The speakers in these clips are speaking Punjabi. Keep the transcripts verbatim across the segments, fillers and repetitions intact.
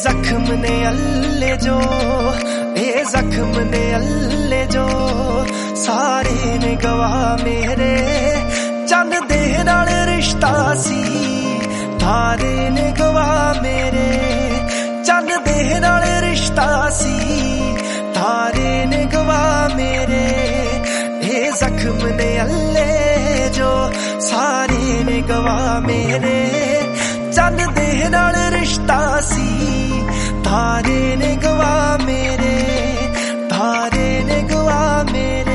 ਜ਼ਖਮ ਨੇ ਅੱਲੇ ਜੋ, ਇਹ ਜ਼ਖਮ ਨੇ ਅੱਲੇ ਜੋ ਸਾਰੇ ਨੇ ਗਵਾ ਮੇਰੇ। ਚੰਨ ਦੇ ਨਾਲ ਰਿਸ਼ਤਾ ਸੀ ਤਾਰੇ ਨੇ ਗਵਾ ਮੇਰੇ। ਚੰਨ ਦੇ ਨਾਲ ਰਿਸ਼ਤਾ ਸੀ ਤਾਰੇ ਨੇ ਗਵਾ ਮੇਰੇ। ਇਹ ਜ਼ਖਮ ਨੇ ਅੱਲੇ ਜੋ ਸਾਰੇ ਨੇ ਗਵਾ ਮੇਰੇ। ਚੰਨ ਦੇ ਨਾਲ ਰਿਸ਼ਤਾ ਸੀ ਤਾਰੇ ਨੇ ਗਵਾ ਮੇਰੇ। ਤਾਰੇ ਨੇ ਗਵਾ ਮੇਰੇ।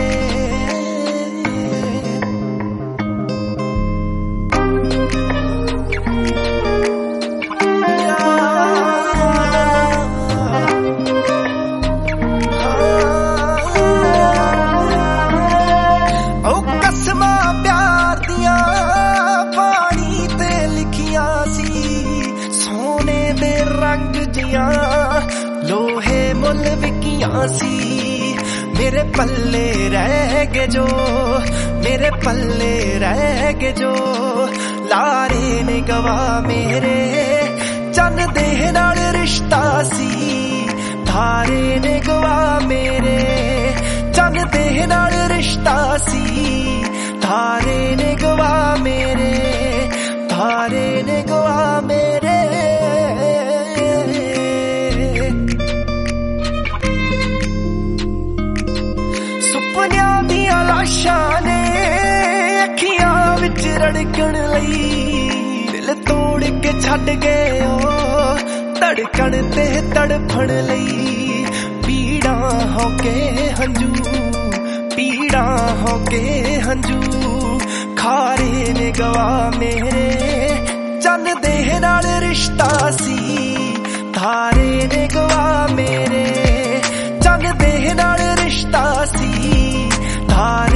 ਉਹ ਕਸਮਾਂ ਪਿਆਰ ਦੀਆਂ ਪਾਣੀ ਤੇ ਲਿਖੀਆਂ ਸੀ, ਸੋਨੇ ਦੇ ਰੰਗ ਦੀਆਂ ਲੋਹੇ ਮੁੱਲ ਵਿਕੀਆਂ ਸੀ। ਮੇਰੇ ਪੱਲੇ ਰਹਿ ਗਏ ਜੋ, ਮੇਰੇ ਪੱਲੇ ਰਹਿ ਗਏ ਜੋ ਲਾਰੇ ਨੇ ਗਵਾ ਮੇਰੇ। ਚੰਨ ਦੇ ਨਾਲ ਰਿਸ਼ਤਾ ਸੀ ਤਾਰੇ ਨੇ ਗਵਾ ਮੇਰੇ। ਚੰਨ ਦੇ ਨਾਲ ਰਿਸ਼ਤਾ ਸੀ ਤਾਰੇ ਨੇ ਗਵਾ ਮੇਰੇ। ਤਾਰੇ ਨੇ ਗਵਾ ਮੇਰੇ। ਸੁਪਨਿਆਂ ਦੀਆਂ ਲਾਸ਼ਾਂ ਨੇ ਅੱਖੀਆਂ ਵਿੱਚ ਰੜਕਣ ਲਈ, ਦਿਲ ਤੋੜ ਕੇ ਛੱਡ ਗਏ ਉਹ ਧੜਕਣ ਤੇ ਤੜਫਣ ਲਈ। ਪੀੜਾਂ ਹੋ ਕੇ ਹੰਝੂ, ਪੀੜਾਂ ਹੋ ਕੇ ਹੰਝੂ ਖਾਰੇ ਨੇ ਗਵਾ ਮੇਰੇ। ਚੰਨ ਦੇ ਨਾਲ ਰਿਸ਼ਤਾ ਸੀ ਤਾਰੇ ਨੇ ਗਵਾ ਮੇਰੇ। ਚੰਨ ਦੇ ਨਾਲ ਰਿਸ਼ਤਾ ਸੀ ਤਾਰੇ